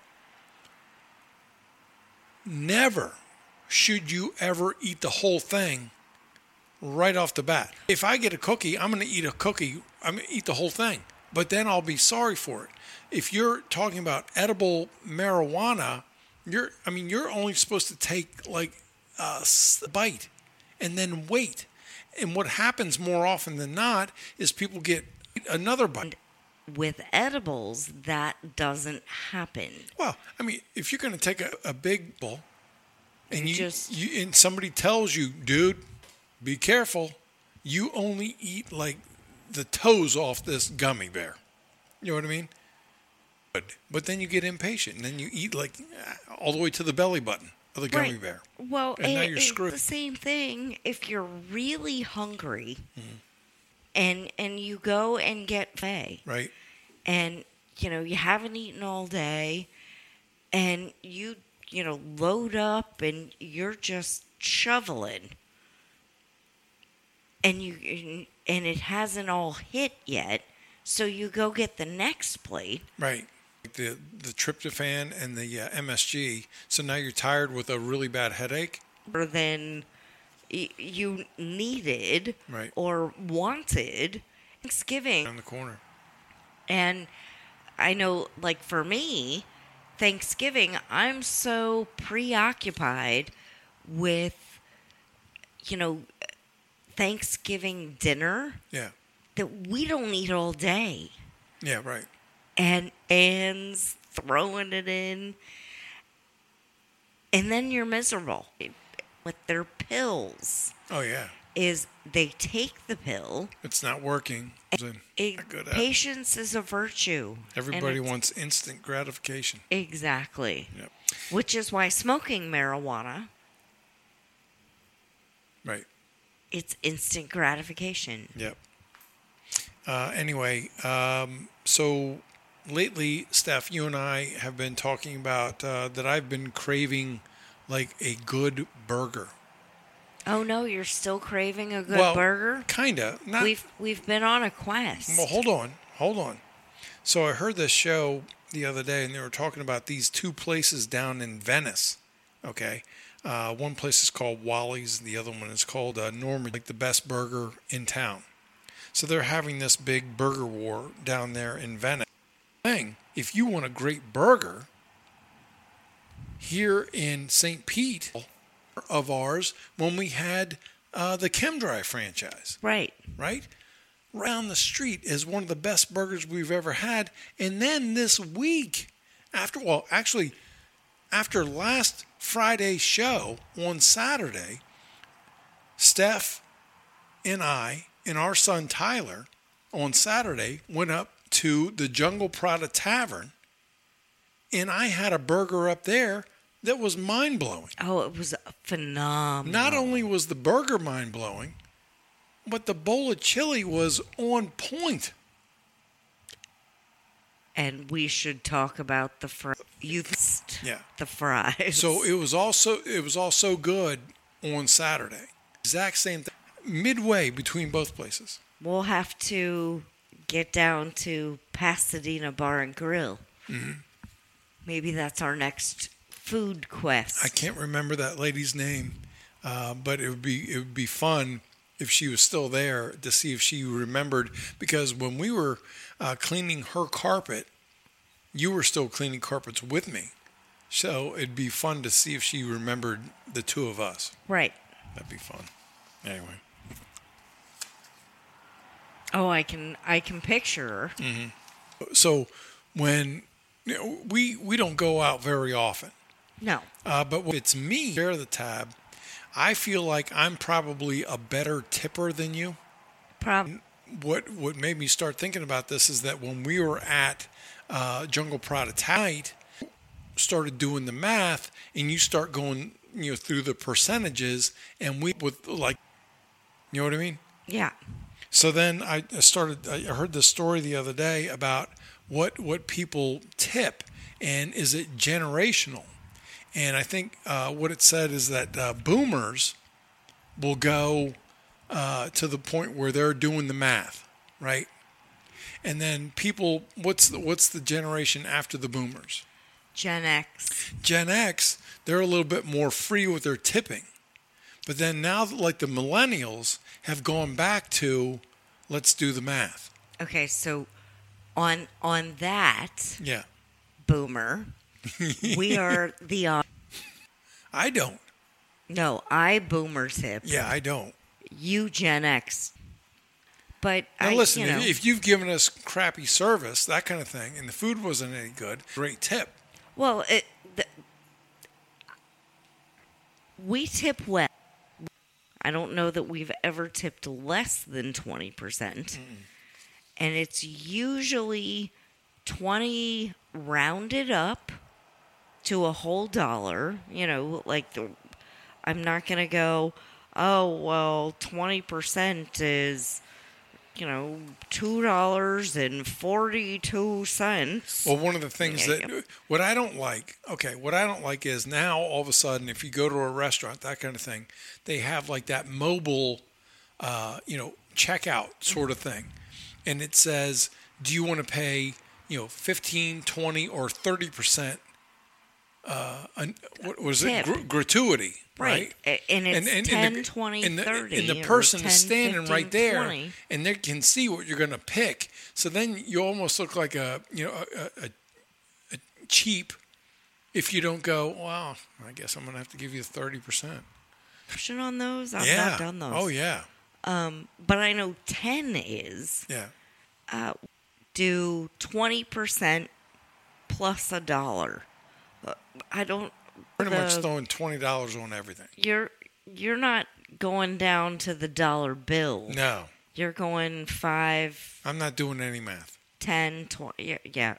Never should you ever eat the whole thing right off the bat. If I get a cookie, I'm going to eat a cookie. I'm going to eat the whole thing, but then I'll be sorry for it. If you're talking about edible marijuana, you're, I mean, you're only supposed to take like a bite and then wait. And what happens more often than not is people get another bite. With edibles, that doesn't happen. Well, I mean, if you're going to take a, a big bowl and you, You just- you and somebody tells you, dude, be careful, you only eat like the toes off this gummy bear. You know what I mean? But, but then you get impatient and then you eat like all the way to the belly button of the gummy Right. bear. Well, and now it- you're it's screwed. the same thing if you're really hungry Mhm. and and you go and get buffet. Right. And, you know, you haven't eaten all day and you, you know, load up and you're just shoveling. And you and it hasn't all hit yet, so you go get the next plate. Right. The the tryptophan and the uh, M S G. So now you're tired with a really bad headache. Or than y- you needed Right. or wanted Thanksgiving. On the corner. And I know, like for me, Thanksgiving, I'm so preoccupied with, you know, Thanksgiving dinner Yeah. that we don't eat all day. Yeah, right. And Anne's throwing it in. And then you're miserable with their pills. Oh, yeah. Is they take the pill. It's not working. It, Not good at it. patience is a virtue. and Everybody it's- wants instant gratification. Exactly. Yep. Which is why smoking marijuana, Right. it's instant gratification. Yep. Uh, anyway, um, so lately, Steph, you and I have been talking about uh, that I've been craving like a good burger. Oh no, you're still craving a good Well, burger? Kinda. Not, We've we've been on a quest. Well, hold on, hold on. So I heard this show the other day, and they were talking about these two places down in Venice. Okay, uh, one place is called Wally's, and the other one is called uh, Norman, like the best burger in town. So they're having this big burger war down there in Venice. Thing, if you want a great burger, here in Saint Pete of ours, when we had uh, the ChemDry franchise. Right. Right? Around the street is one of the best burgers we've ever had. And then this week, after, well, actually, after last Friday's show on Saturday, Steph and I and our son Tyler on Saturday went up to the Jungle Prada Tavern, and I had a burger up there that was mind-blowing. Oh, it was phenomenal. Not only was the burger mind-blowing, but the bowl of chili was on point. And we should talk about the fries. You Yeah. the fries. So it was also it was also good on Saturday. Exact same thing. Midway between both places. We'll have to get down to Pasadena Bar and Grill. Mm-hmm. Maybe that's our next food quest. I can't remember that lady's name, uh, but it would be it would be fun if she was still there to see if she remembered. Because when we were uh, cleaning her carpet, you were still cleaning carpets with me, so it'd be fun to see if she remembered the two of us. Right. That'd be fun. Anyway. Oh, I can I can picture her. Mm-hmm. So when you know, we we don't go out very often. No. Uh, but when it's me share the tab, I feel like I'm probably a better tipper than you. Probably. What what made me start thinking about this is that when we were at uh, Jungle Pride tonight, started doing the math, and you start going, you know, through the percentages, and we with like, you know what I mean? Yeah. So then I started. I heard this story the other day about what what people tip, and is it generational? And I think uh, what it said is that uh, boomers will go uh, to the point where they're doing the math, right? And then people, what's the, what's the generation after the boomers? Gen X. Gen X, they're a little bit more free with their tipping. But then now, like the millennials have gone back to, let's do the math. Okay, so on on that, yeah, boomer, we are the. Uh, I don't. No, I boomer tip. Yeah, I don't. You Gen X. But now I, listen, you know, if, if you've given us crappy service, that kind of thing, and the food wasn't any good, great tip. Well, it, the, we tip well. I don't know that we've ever tipped less than twenty percent. Mm-mm. And it's usually twenty rounded up to a whole dollar. You know, like the, I'm not going to go, oh, well, twenty percent is, you know, two dollars and forty-two cents. Well, one of the things yeah. that, what I don't like, okay, what I don't like is now all of a sudden, if you go to a restaurant, that kind of thing, they have like that mobile, uh, you know, checkout sort of thing. And it says, do you want to pay, you know, fifteen, twenty, or thirty percent, uh, what was it, Gr- gratuity, right? right? And it's and, and, ten, and the, twenty, and the, thirty. And the person ten, is standing fifteen, right there, twenty. And they can see what you're going to pick. So then you almost look like a, you know, a, a, a cheap if you don't go, well, I guess I'm going to have to give you thirty percent. Pushing on those? I've yeah. not done those. Oh, yeah. Um, but I know ten is. Yeah. Uh, do twenty percent plus a dollar. Uh, I don't. Pretty the, much throwing twenty dollars on everything. You're you're not going down to the dollar bill. No. You're going five. I'm not doing any math. ten, twenty. Yeah. yeah.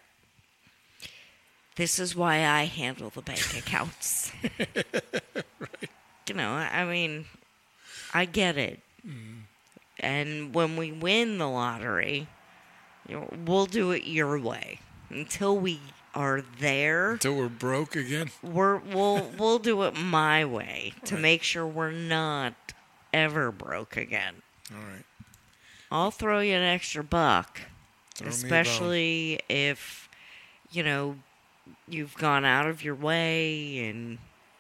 This is why I handle the bank accounts. Right. You know, I mean, I get it. Mm. And when we win the lottery, you know, we'll do it your way. Until we are there, until we're broke again, we're we'll we'll do it my way to right. make sure we're not ever broke again. All right. I'll throw you an extra buck, throw especially if you know you've gone out of your way and.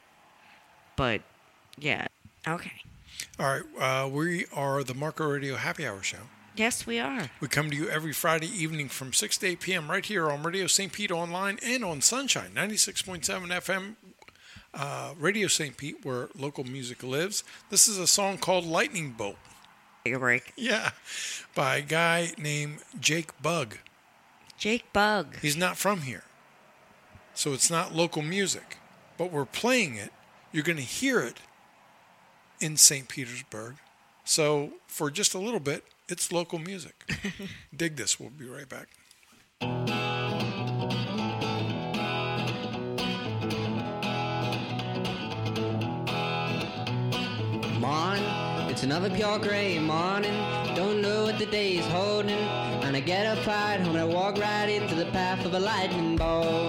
But yeah, okay. All right, uh, we are the Marco Radio Happy Hour Show. Yes, we are. We come to you every Friday evening from six to eight p.m. right here on Radio Saint Pete Online and on Sunshine, ninety-six point seven F M, uh, Radio Saint Pete, where local music lives. This is a song called Lightning Bolt. Take a break. Yeah, by a guy named Jake Bugg. Jake Bugg. He's not from here, so it's not local music, but we're playing it. You're going to hear it in Saint Petersburg. So for just a little bit, it's local music. Dig this. We'll be right back. Morning, it's another pure gray morning. Don't know what the day is holding. And I get up right home and I walk right into the path of a lightning bolt.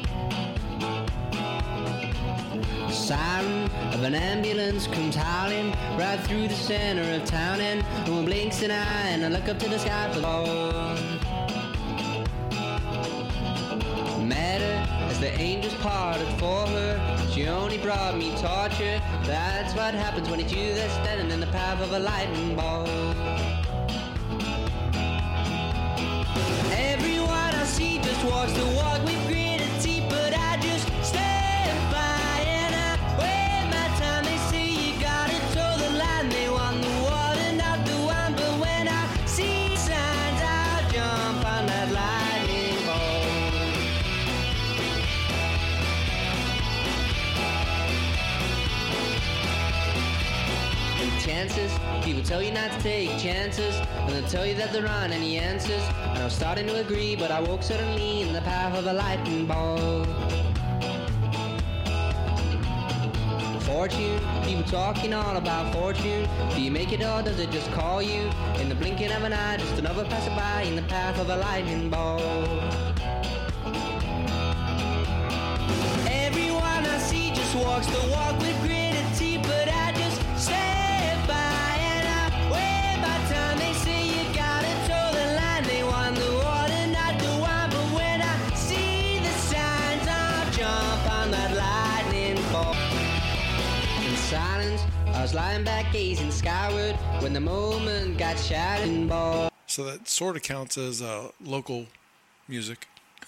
The siren of an ambulance comes howling right through the center of town, and no one blinks an eye, and I look up to the sky for gold. Met her as the angels parted for her. She only brought me torture. That's what happens when it's you that's standing in the path of a lightning bolt. Everyone I see just walks the walk with gritted teeth, but I just stand by and I wait my time. They say you gotta toe People tell you not to take chances, and they'll tell you that there aren't any answers. And I was starting to agree, but I woke suddenly in the path of a lightning ball. Fortune, people talking all about fortune. Do you make it or does it just call you? In the blinking of an eye, just another passerby in the path of a lightning ball. Everyone I see just walks the walk with gritted teeth, but I just stay by and I wait by time. They say you gotta toe the line, they want the water, not the wine. But when I see the signs, I'll jump on that lightning ball. In silence, I was lying back gazing skyward when the moment got shattered ball. So that sort of counts as uh, local music.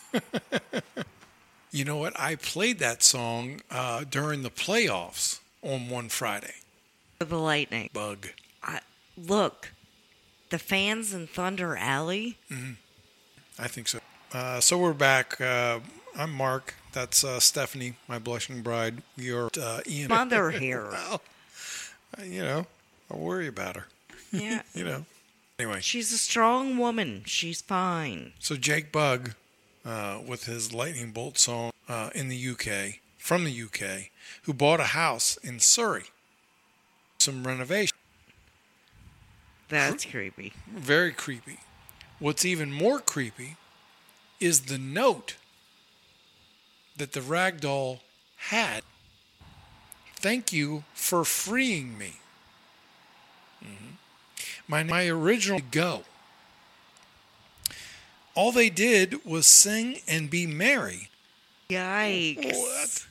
You know what? I played that song uh, during the playoffs on one Friday. The Lightning. Bug. I, look, the fans in Thunder Alley. Mm-hmm. I think so. Uh, so we're back. Uh, I'm Mark. That's uh, Stephanie, my blushing bride. We are uh, Ian. Mother here. Well, you know, I'll worry about her. Yeah. You know. Anyway. She's a strong woman. She's fine. So Jake Bugg, uh, with his Lightning Bolt song uh, in the U K, from the U K, who bought a house in Surrey. Some renovation. That's creepy. Very creepy. What's even more creepy is the note that the ragdoll had. Thank you for freeing me. Mm-hmm. My, my original go. All they did was sing and be merry. Yikes. What?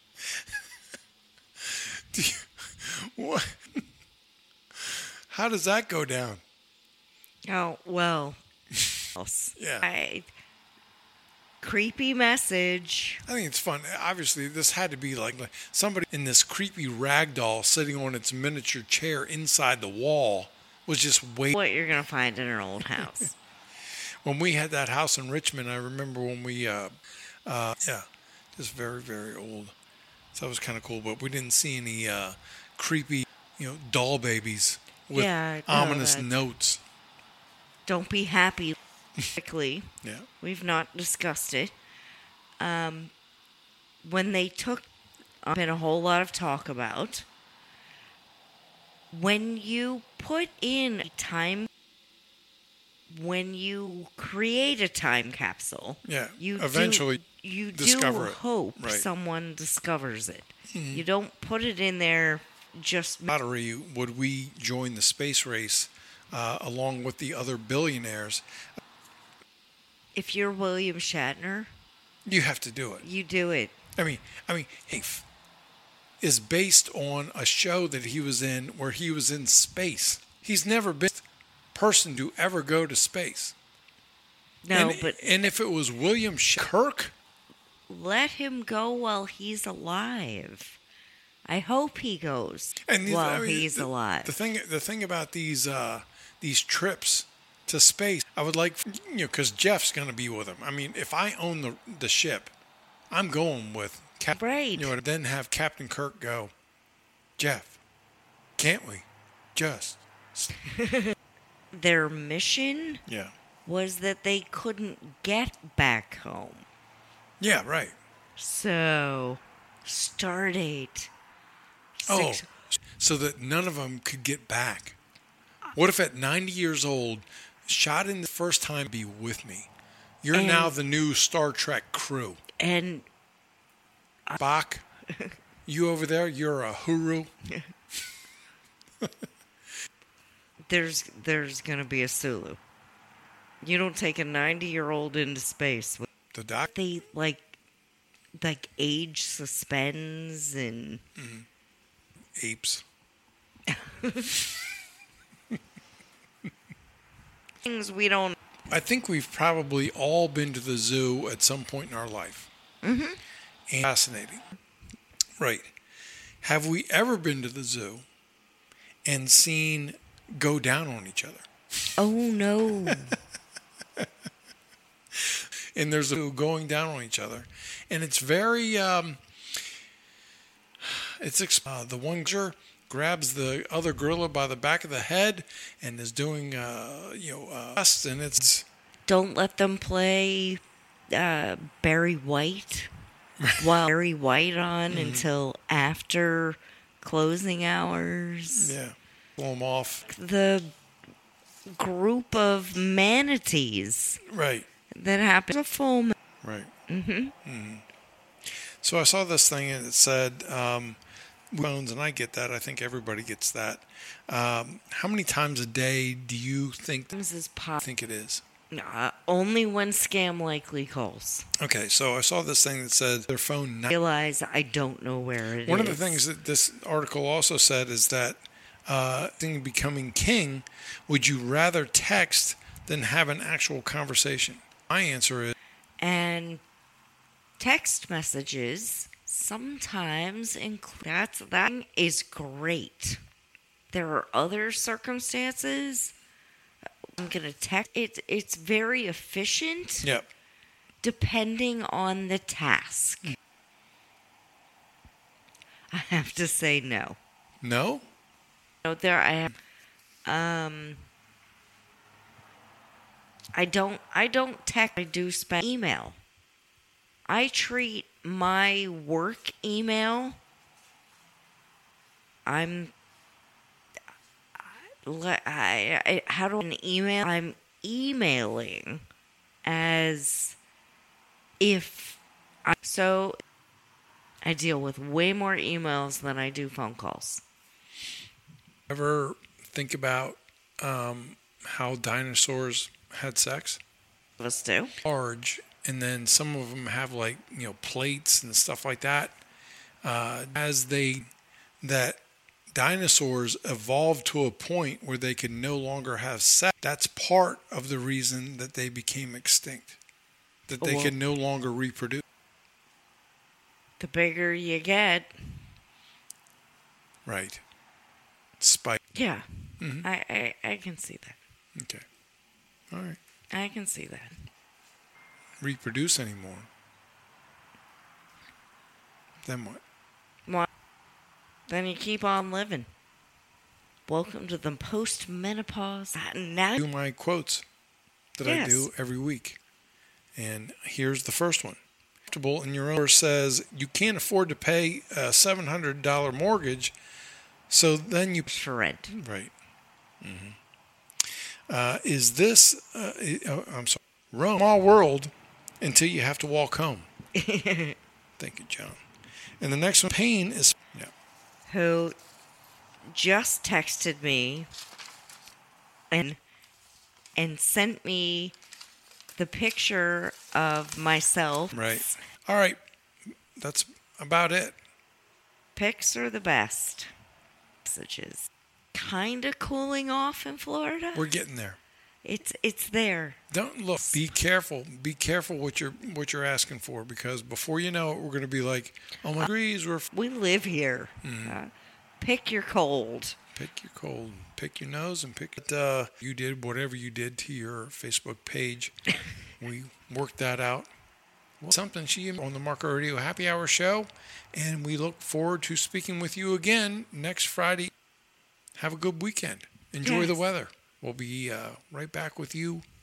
Do you, what? How does that go down? Oh, well. Yeah. I, creepy message. I think it's fun. Obviously, this had to be like, like somebody in this creepy ragdoll sitting on its miniature chair inside the wall was just waiting. What you're going to find in an old house. When we had that house in Richmond, I remember when we, uh, uh, yeah, just very, very old. So that was kind of cool, but we didn't see any uh, creepy, you know, doll babies with yeah, no, ominous that. notes. Don't be happy. Quickly. Yeah. We've not discussed it. Um, when they took, uh, been a whole lot of talk about. When you put in a time, when you create a time capsule, yeah, you eventually do, you discover do it. hope Right. someone discovers it. Mm-hmm. You don't put it in there just. Lottery, would we join the space race uh, along with the other billionaires? If you're William Shatner, you have to do it. You do it. I mean, I mean, hey, f- is based on a show that he was in where he was in space. He's never been a person to ever go to space. No, and, but and if it was William Sh- Kirk, let him go while he's alive. I hope he goes and these, while I mean, he's the, alive. The thing, the thing about these uh, these trips to space, I would like, you know, because Jeff's going to be with him. I mean, if I own the the ship, I'm going with Captain. Right. You know, then have Captain Kirk go, Jeff, can't we just? Their mission Yeah. was that they couldn't get back home. Yeah, right. So, Stardate. Oh, Six- so that none of them could get back. What if at ninety years old, shot in the first time, be with me? You're And- now the new Star Trek crew. And Spock, you over there, you're a Huru. there's there's gonna be a Sulu. You don't take a ninety-year-old into space. The doc. They like like age suspends and mm-hmm. apes. Things we don't. I think we've probably all been to the zoo at some point in our life. Mm-hmm. And fascinating. Right. Have we ever been to the zoo and seen go down on each other? Oh, no. And there's a zoo going down on each other. And it's very, um, it's uh, the one, grabs the other gorilla by the back of the head and is doing, uh, you know, uh, and it's... Don't let them play uh, Barry White while Barry White on mm-hmm. until after closing hours. Yeah, blow them off. The group of manatees. Right. That happened. A full. Ma- right. Mm-hmm. Mm-hmm. So I saw this thing and it said, um, phones, and I get that. I think everybody gets that. Um, how many times a day do you think is pop- think it is? Uh, only when scam likely calls. Okay, so I saw this thing that said their phone. I realize I don't know where it One is. of the things that this article also said is that uh, thing becoming king. Would you rather text than have an actual conversation? My answer is. And text messages sometimes include that. That is great. There are other circumstances. I'm gonna text. It, it's very efficient. Yep. Depending on the task. I have to say no. No? No, there I have. Um. I don't. I don't text. I do spam email. I treat my work email. I'm. I, I, how do an email? I'm emailing as if I, so I deal with way more emails than I do phone calls. Ever think about um, how dinosaurs had sex? Us do. Large, and then some of them have like you know plates and stuff like that. Uh, as they that. Dinosaurs evolved to a point where they could no longer have sex. That's part of the reason that they became extinct. That they well, could no longer reproduce. The bigger you get. Right. Spike. Yeah. Mm-hmm. I, I, I can see that. Okay. All right. I can see that. Reproduce anymore. Then what? What? Then you keep on living. Welcome to the post-menopause. Now I do my quotes that yes. I do every week. And here's the first one. Comfortable in your own says you can't afford to pay a seven hundred dollars mortgage, so then you for rent. Right. Mm-hmm. Uh, is this, uh, oh, I'm sorry, Rome, small world until you have to walk home. Thank you, John. And the next one, pain is... Yeah. Who just texted me and and sent me the picture of myself. Right. All right. That's about it. Pics are the best. Messages. Kind of cooling off in Florida. We're getting there. It's it's there. Don't look. Be careful. Be careful what you're what you're asking for, because before you know it, we're going to be like, oh my degrees. We're we live here. Mm-hmm. Uh, pick your cold. Pick your cold. Pick your nose and pick it. Uh, you did whatever you did to your Facebook page. We worked that out. Well, something she on the Marco Radio Happy Hour show, and we look forward to speaking with you again next Friday. Have a good weekend. Enjoy yes. the weather. We'll be uh, right back with you